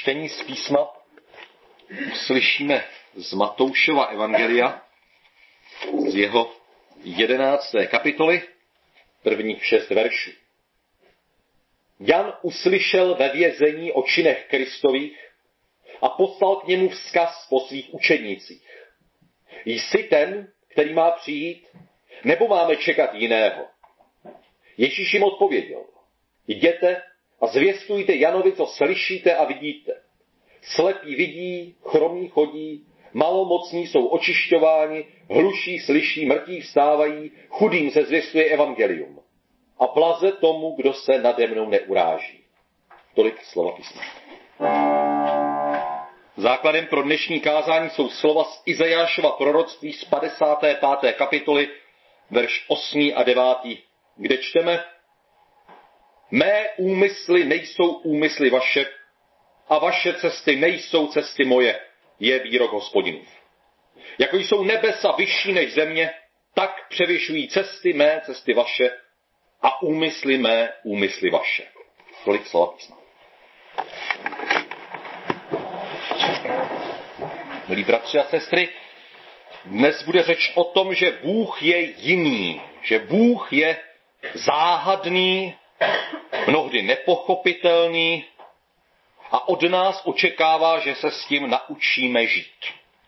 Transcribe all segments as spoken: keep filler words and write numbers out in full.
čtení z písma uslyšíme z Matoušova evangelia, z jeho jedenácté kapitoly, prvních šest veršů. Jan uslyšel ve vězení o činech Kristových a poslal k němu vzkaz po svých učednících. Jsi ten, který má přijít, nebo máme čekat jiného? Ježíš jim odpověděl. Jděte a zvěstujte Janovi, co slyšíte a vidíte. Slepí vidí, chromí chodí, malomocní jsou očišťováni, hluší slyší, mrtví vstávají, chudým se zvěstuje evangelium. A blaze tomu, kdo se nade mnou neuráží. Tolik slova písma. Základem pro dnešní kázání jsou slova z Izajášova proroctví z padesáté páté kapitoly, verš osmý a devátý, kde čteme: Mé úmysly nejsou úmysly vaše a vaše cesty nejsou cesty moje, je výrok Hospodinův. Jako jsou nebesa vyšší než země, tak převyšují cesty mé, cesty vaše a úmysly mé, úmysly vaše. Tolik slova písma. Milí bratři a sestry, dnes bude řeč o tom, že Bůh je jiný, že Bůh je záhadný, mnohdy nepochopitelný a od nás očekává, že se s tím naučíme žít.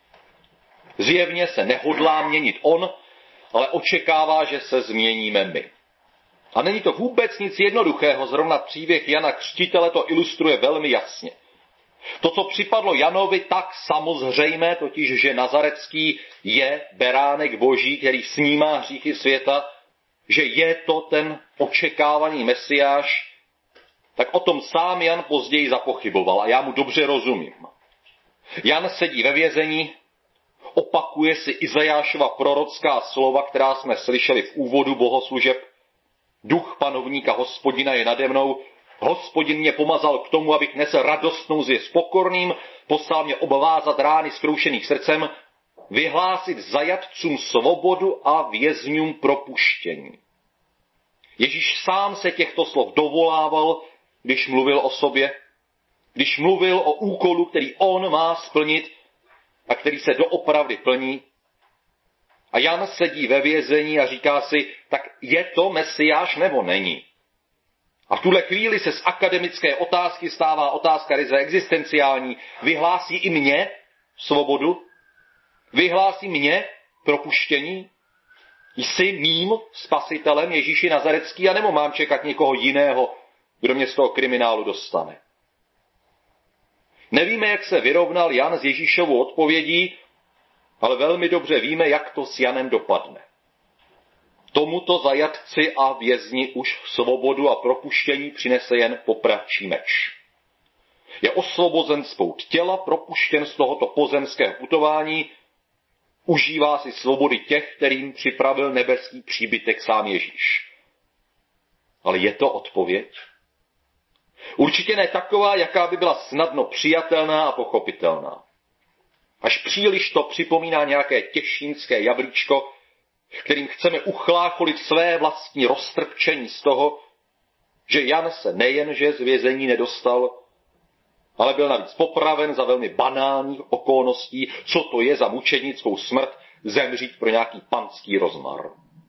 Zjevně se nehodlá měnit on, ale očekává, že se změníme my. A není to vůbec nic jednoduchého, zrovna příběh Jana Křtitele to ilustruje velmi jasně. To, co připadlo Janovi, tak samozřejmé, totiž, že Nazarecký je beránek Boží, který snímá hříchy světa, že je to ten očekávaný Mesiáš, tak o tom sám Jan později zapochyboval a já mu dobře rozumím. Jan sedí ve vězení, opakuje si Izajášova prorocká slova, která jsme slyšeli v úvodu bohoslužeb. Duch panovníka Hospodina je nade mnou, Hospodin mě pomazal k tomu, abych nesl radostnou zvěst pokorným, poslal mě obvázat rány zkroušených srdcem, vyhlásit zajatcům svobodu a vězňům propuštění. Ježíš sám se těchto slov dovolával, když mluvil o sobě, když mluvil o úkolu, který on má splnit a který se doopravdy plní. A Jan sedí ve vězení a říká si, tak je to Mesiáš nebo není? A v tuhle chvíli se z akademické otázky stává otázka ryze existenciální. Vyhlásí i mě svobodu? Vyhlásí mě propuštění? Jsi mým spasitelem Ježíši Nazarecký, anebo mám čekat někoho jiného, kdo mě z toho kriminálu dostane? Nevíme, jak se vyrovnal Jan s Ježíšovou odpovědí, ale velmi dobře víme, jak to s Janem dopadne. Tomuto zajatci a vězni už svobodu a propuštění přinese jen popradčí meč. Je osvobozen z pout těla, propuštěn z tohoto pozemského putování, užívá si svobody těch, kterým připravil nebeský příbytek sám Ježíš. Ale je to odpověď? Určitě ne taková, jaká by byla snadno přijatelná a pochopitelná. Až příliš to připomíná nějaké těšínské jablíčko, kterým chceme uchlácholit své vlastní roztrpčení z toho, že Jan se nejenže z vězení nedostal, ale byl navíc popraven za velmi banálních okolností, co to je za mučednickou smrt zemřít pro nějaký panský rozmar.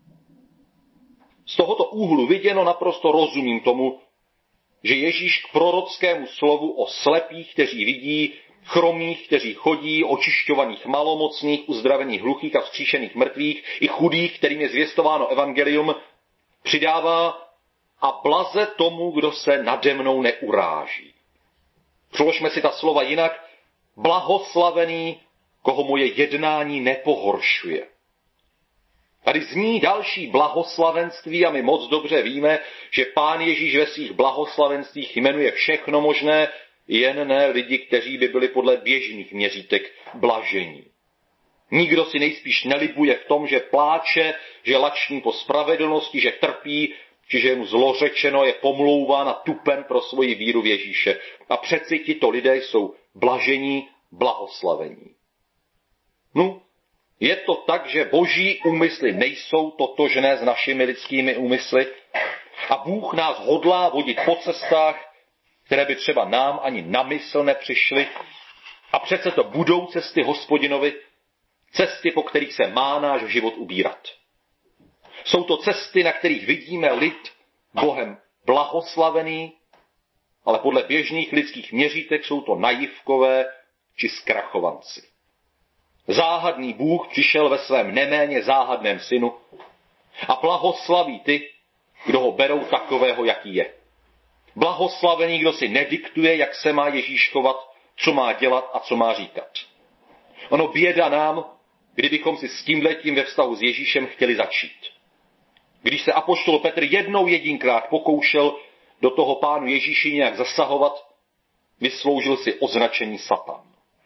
Z tohoto úhlu viděno naprosto rozumím tomu, že Ježíš k prorockému slovu o slepých, kteří vidí, chromých, kteří chodí, očišťovaných malomocných, uzdravených hluchých a vzkříšených mrtvých, i chudých, kterým je zvěstováno evangelium, přidává a blaze tomu, kdo se nade mnou neuráží. Přeložme si ta slova jinak. Blahoslavený, koho moje jednání nepohoršuje. Tady zní další blahoslavenství a my moc dobře víme, že Pán Ježíš ve svých blahoslavenstvích jmenuje všechno možné, jen ne lidi, kteří by byli podle běžných měřítek blažení. Nikdo si nejspíš nelibuje v tom, že pláče, že lační po spravedlnosti, že trpí, či že je mu zlořečeno, je pomlouván a tupen pro svoji víru v Ježíše. A přeci tito lidé jsou blažení, blahoslavení. No, je to tak, že boží úmysly nejsou totožné s našimi lidskými úmysly a Bůh nás hodlá vodit po cestách, které by třeba nám ani na mysl nepřišly. A přece to budou cesty Hospodinovi, cesty, po kterých se má náš život ubírat. Jsou to cesty, na kterých vidíme lid Bohem blahoslavený, ale podle běžných lidských měřítek jsou to naivkové či zkrachovanci. Záhadný Bůh přišel ve svém neméně záhadném synu a blahoslaví ty, kdo ho berou takového, jaký je. Blahoslavený, kdo si nediktuje, jak se má Ježíš chovat, co má dělat a co má říkat. Ono běda nám, kdybychom si s tímhletím ve vztahu s Ježíšem chtěli začít. Když se apoštol Petr jednou jedinkrát pokoušel do toho pánu Ježíši nějak zasahovat, vysloužil si označení Satan.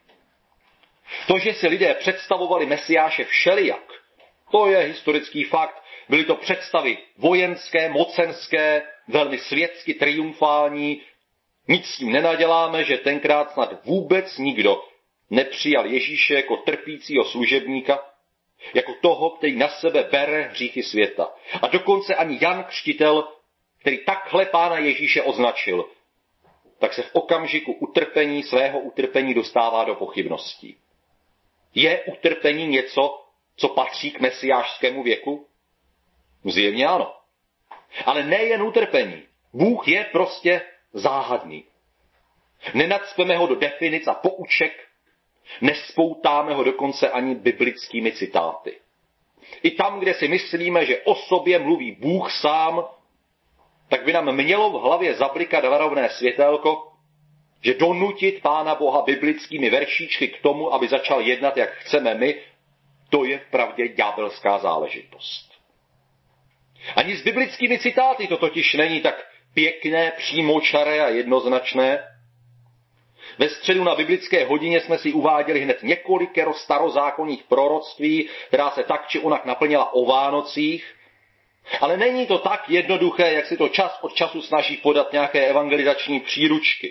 To, že si lidé představovali Mesiáše všelijak, to je historický fakt. Byly to představy vojenské, mocenské, velmi světsky triumfální. Nic s tím nenaděláme, že tenkrát snad vůbec nikdo nepřijal Ježíše jako trpícího služebníka, jako toho, který na sebe bere hříchy světa. A dokonce ani Jan Křtitel, který takhle pána Ježíše označil, tak se v okamžiku utrpení, svého utrpení dostává do pochybností. Je utrpení něco, co patří k mesiášskému věku? Zjevně ano. Ale nejen utrpení. Bůh je prostě záhadný. Nenacpeme ho do definic a pouček, nespoutáme ho dokonce ani biblickými citáty. I tam, kde si myslíme, že o sobě mluví Bůh sám, tak by nám mělo v hlavě zablikat varovné světélko, že donutit Pána Boha biblickými veršíčky k tomu, aby začal jednat, jak chceme my, to je vpravdě ďábelská záležitost. Ani s biblickými citáty to totiž není tak pěkné, přímočaré a jednoznačné. Ve středu na biblické hodině jsme si uváděli hned několikero starozákonních proroctví, která se tak či onak naplnila o Vánocích. Ale není to tak jednoduché, jak si to čas od času snaží podat nějaké evangelizační příručky.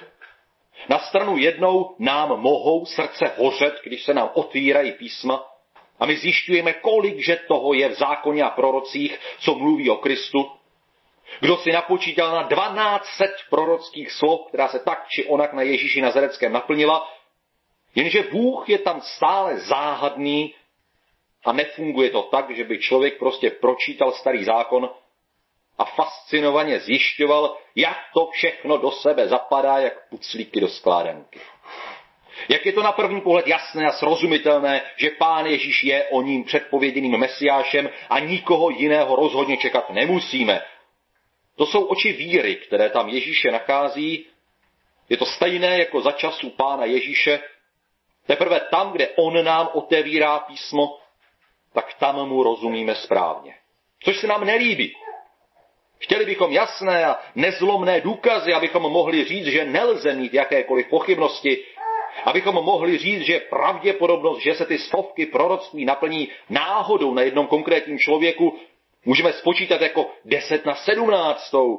Na stranu jednou nám mohou srdce hořet, když se nám otvírají písma a my zjišťujeme, kolik že toho je v zákoně a prorocích, co mluví o Kristu. Kdo si napočítal na dvanáct set prorockých slov, která se tak či onak na Ježíši Nazareckém naplnila, jenže Bůh je tam stále záhadný a nefunguje to tak, že by člověk prostě pročítal starý zákon a fascinovaně zjišťoval, jak to všechno do sebe zapadá, jak puclíky do skládanky. Jak je to na první pohled jasné a srozumitelné, že Pán Ježíš je o ním předpověděným Mesiášem a nikoho jiného rozhodně čekat nemusíme. To jsou oči víry, které tam Ježíše nachází. Je to stejné jako za časů Pána Ježíše. Teprve tam, kde on nám otevírá písmo, tak tam mu rozumíme správně. Což se nám nelíbí. Chtěli bychom jasné a nezlomné důkazy, abychom mohli říct, že nelze mít jakékoliv pochybnosti, abychom mohli říct, že pravděpodobnost, že se ty stovky proroctví naplní náhodou na jednom konkrétním člověku, můžeme spočítat jako deset na sedmnáctou.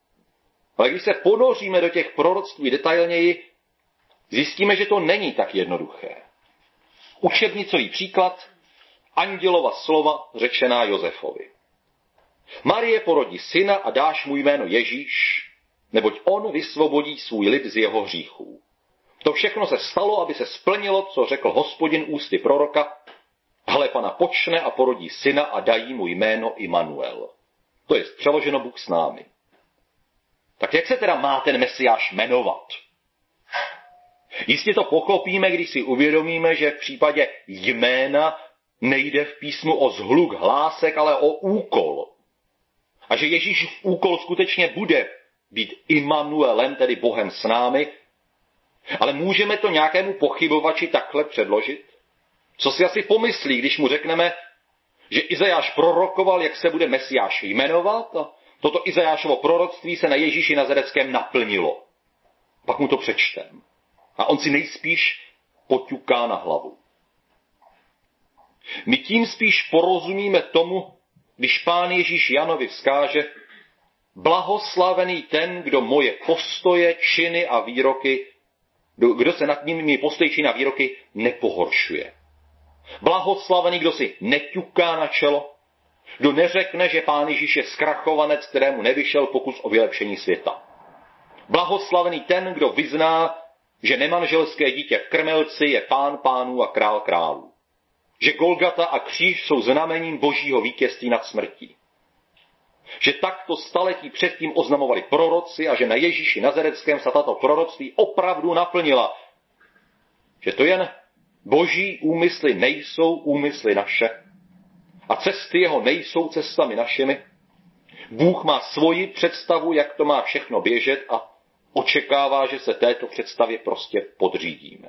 Ale když se ponoříme do těch proroctví detailněji, zjistíme, že to není tak jednoduché. Učebnicový příklad, andělova slova řečená Josefovi. Marie porodí syna a dáš mu jméno Ježíš, neboť on vysvobodí svůj lid z jeho hříchů. To všechno se stalo, aby se splnilo, co řekl Hospodin ústy proroka. Hle, Pana počne a porodí syna a dají mu jméno Immanuel. To je přeloženo Bůh s námi. Tak jak se teda má ten Mesiáš jmenovat? Jistě to pochopíme, když si uvědomíme, že v případě jména nejde v písmu o zhluk hlásek, ale o úkol. A že Ježíšův úkol skutečně bude být Immanuelem, tedy Bohem s námi, ale můžeme to nějakému pochybovači takhle předložit? Co si asi pomyslí, když mu řekneme, že Izajáš prorokoval, jak se bude Mesiáš jmenovat, a toto Izajášovo proroctví se na Ježíši Nazareckém naplnilo. Pak mu to přečtem. A on si nejspíš poťuká na hlavu. My tím spíš porozumíme tomu, když Pán Ježíš Janovi vzkáže: blahoslavený ten, kdo moje postoje, činy a výroky, kdo se nad nimi postoji, činy a výroky nepohoršuje. Blahoslavený, kdo si neťuká na čelo, kdo neřekne, že Pán Ježíš je zkrachovanec, kterému nevyšel pokus o vylepšení světa. Blahoslavený ten, kdo vyzná, že nemanželské dítě v krmelci je pán pánů a král králů. Že Golgata a kříž jsou znamením božího vítězství nad smrtí. Že takto staletí předtím oznamovali proroci a že na Ježíši Nazareckém se tato proroctví opravdu naplnila. Že to jen boží úmysly nejsou úmysly naše a cesty jeho nejsou cestami našimi. Bůh má svoji představu, jak to má všechno běžet a očekává, že se této představě prostě podřídíme.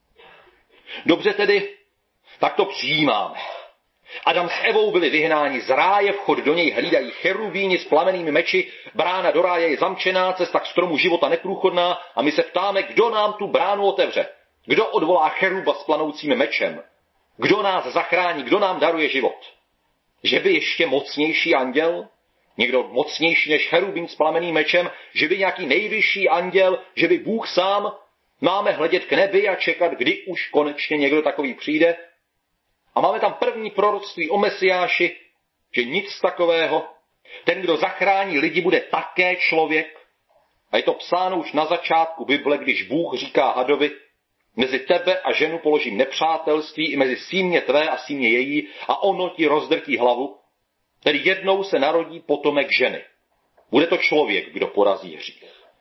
Dobře tedy, tak to přijímáme. Adam s Evou byli vyhnáni z ráje, vchod do něj hlídají cherubíni s plamenými meči, brána do ráje je zamčená, cesta k stromu života neprůchodná a my se ptáme, kdo nám tu bránu otevře. Kdo odvolá cheruba s planoucím mečem? Kdo nás zachrání? Kdo nám daruje život? Že by ještě mocnější anděl? Někdo mocnější než cherubín s plameným mečem? Že by nějaký nejvyšší anděl? Že by Bůh sám? Máme hledět k nebi a čekat, kdy už konečně někdo takový přijde? A máme tam první proroctví o Mesiáši, že nic takového. Ten, kdo zachrání lidi, bude také člověk. A je to psáno už na začátku Bible, když Bůh říká hadovi, mezi tebe a ženu položím nepřátelství i mezi símě tvé a símě její a ono ti rozdrtí hlavu. Tedy jednou se narodí potomek ženy. Bude to člověk, kdo porazí hřích.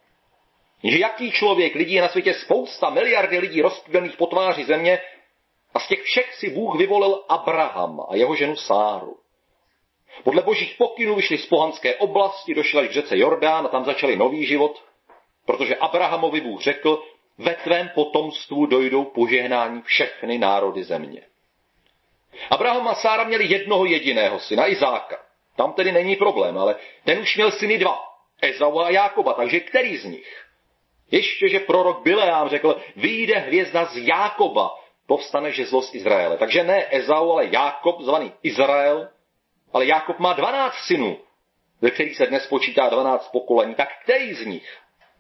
Že jaký člověk? Lidí je na světě spousta, miliardy lidí rozptýlených po tváři země a z těch všech si Bůh vyvolil Abraham a jeho ženu Sáru. Podle božích pokynů vyšli z pohanské oblasti, došli až k řece Jordán a tam začali nový život, protože Abrahamovi Bůh řekl, ve tvém potomstvu dojdou požehnání všechny národy země. Abraham a Sára měli jednoho jediného syna, Izáka. Tam tedy není problém, ale ten už měl syny dva, Ezau a Jákoba, takže který z nich? Ještě, že prorok Bileám řekl, vyjde hvězda z Jákoba, povstane žezlo z Izraele. Takže ne Ezau, ale Jákob, zvaný Izrael, ale Jákob má dvanáct synů, ze kterých se dnes počítá dvanáct pokolení. Tak který z nich?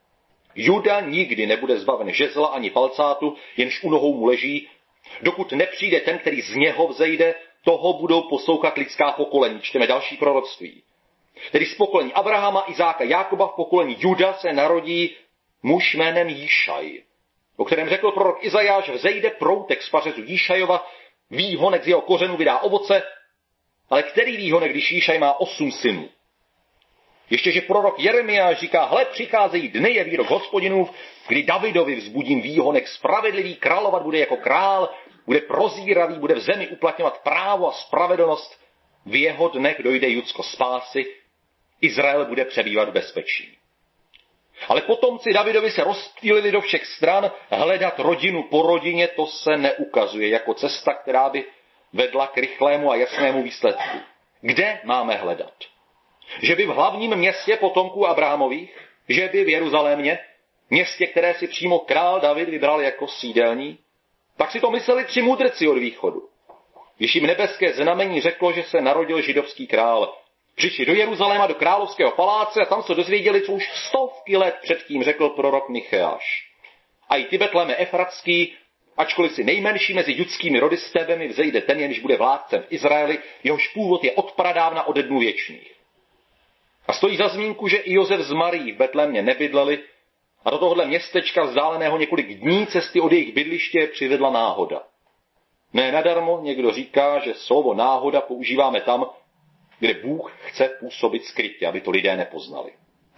Juda nikdy nebude zbaven žezla ani palcátu, jenž u nohou mu leží, dokud nepřijde ten, který z něho vzejde, toho budou poslouchat lidská pokolení. Čteme další proroctví. Tedy z pokolení Abrahama, Izáka, Jákoba v pokolení Juda se narodí muž jménem Jíšaj, o kterém řekl prorok Izajáš, vzejde proutek z pařezu Jíšajova, výhonek z jeho kořenu vydá ovoce, ale který výhonek, když Jíšaj má osm synů? Ještě, že prorok Jeremiáš říká, hle, přicházejí dny, je výrok Hospodinův, kdy Davidovi vzbudím výhonek spravedlivý, královat bude jako král, bude prozíravý, bude v zemi uplatňovat právo a spravedlnost, v jeho dnech dojde Judsko spásy, Izrael bude přebývat v bezpečí. Ale potomci Davidovi se rozptýlili do všech stran, hledat rodinu po rodině, to se neukazuje jako cesta, která by vedla k rychlému a jasnému výsledku. Kde máme hledat? Že by v hlavním městě potomků Abrahamových, že by v Jeruzalémě, městě, které si přímo král David vybral jako sídelní, tak si to mysleli tři mudrci od východu. Když jim nebeské znamení řeklo, že se narodil židovský král, přišli do Jeruzaléma, do královského paláce a tam se dozvěděli, co už stovky let předtím řekl prorok Micheáš. A i ty Betleme Efratský, ačkoliv si nejmenší mezi judskými rody z tebe mi vzejde ten, jenž bude vládcem v Izraeli, jehož původ je od pradávna ode dnů věčných. A stojí za zmínku, že i Josef z Marií v Betlémě nebydleli a do tohohle městečka vzdáleného několik dní cesty od jejich bydliště přivedla náhoda. Ne nadarmo někdo říká, že slovo náhoda používáme tam, kde Bůh chce působit skrytě, aby to lidé nepoznali.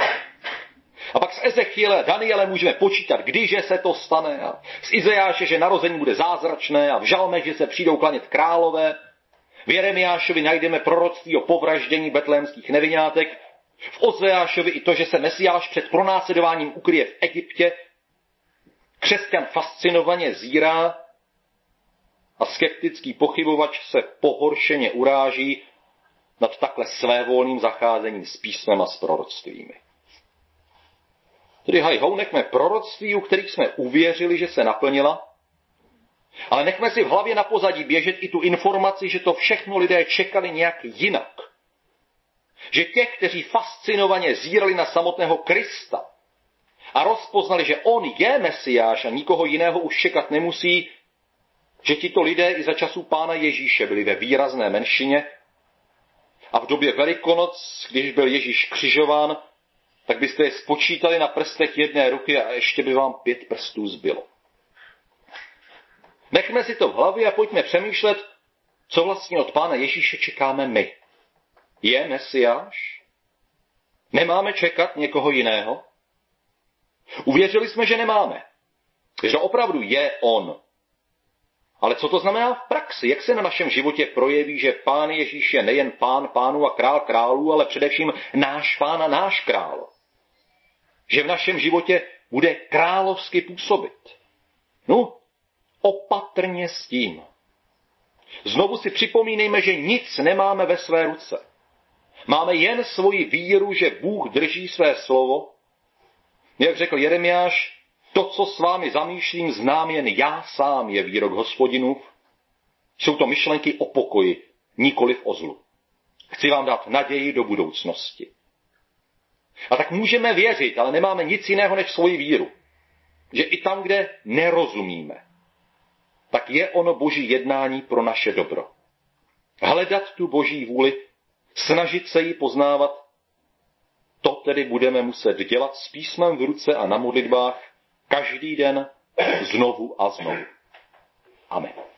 A pak z Ezechiele a Daniele můžeme počítat, kdyže se to stane. A z Izajáše, že narození bude zázračné a v Žalme, že se přijdou klanět králové. V Jeremiášovi najdeme proroctví o povraždění betlémských nevinátek. V Ozeášovi i to, že se Mesiáš před pronásledováním ukryje v Egyptě. Křesťan fascinovaně zírá a skeptický pochybovač se pohoršeně uráží nad takhle svévolným zacházením s písmem a s proroctvími. Tedy haj, hou, nechme proroctví, u kterých jsme uvěřili, že se naplnila, ale nechme si v hlavě na pozadí běžet i tu informaci, že to všechno lidé čekali nějak jinak. Že těch, kteří fascinovaně zírali na samotného Krista a rozpoznali, že on je Mesiáš a nikoho jiného už čekat nemusí, že tito lidé i za časů Pána Ježíše byli ve výrazné menšině a v době Velikonoc, když byl Ježíš křižován, tak byste je spočítali na prstech jedné ruky a ještě by vám pět prstů zbylo. Nechme si to v hlavě a pojďme přemýšlet, co vlastně od Pána Ježíše čekáme my. Je Mesiáš? Nemáme čekat někoho jiného? Uvěřili jsme, že nemáme. Že opravdu je on. Ale co to znamená v praxi? Jak se na našem životě projeví, že Pán Ježíš je nejen Pán pánů a král králů, ale především náš Pán a náš král? Že v našem životě bude královsky působit? No, opatrně s tím. Znovu si připomínejme, že nic nemáme ve své ruce. Máme jen svoji víru, že Bůh drží své slovo. Jak řekl Jeremiáš, to, co s vámi zamýšlím, znám jen já sám, je výrok Hospodinův. Jsou to myšlenky o pokoji, nikoliv o zlu. Chci vám dát naději do budoucnosti. A tak můžeme věřit, ale nemáme nic jiného než svoji víru. Že i tam, kde nerozumíme, tak je ono Boží jednání pro naše dobro. Hledat tu Boží vůli, snažit se ji poznávat, to tedy budeme muset dělat s písmem v ruce a na modlitbách každý den znovu a znovu. Amen.